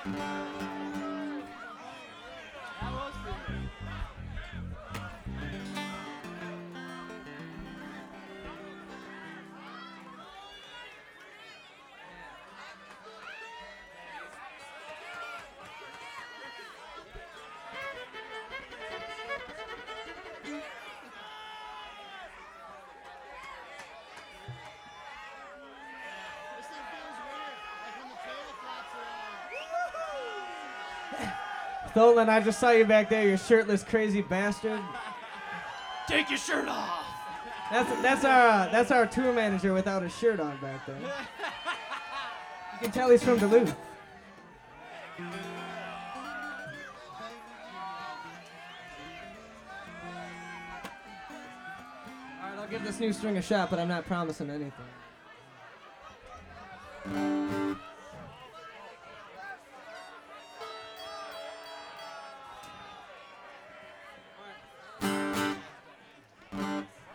Tholen, I just saw you back there, you shirtless, crazy bastard. Take your shirt off. That's our tour manager without his shirt on back there. You can tell he's from Duluth. All right, I'll give this new string a shot, but I'm not promising anything.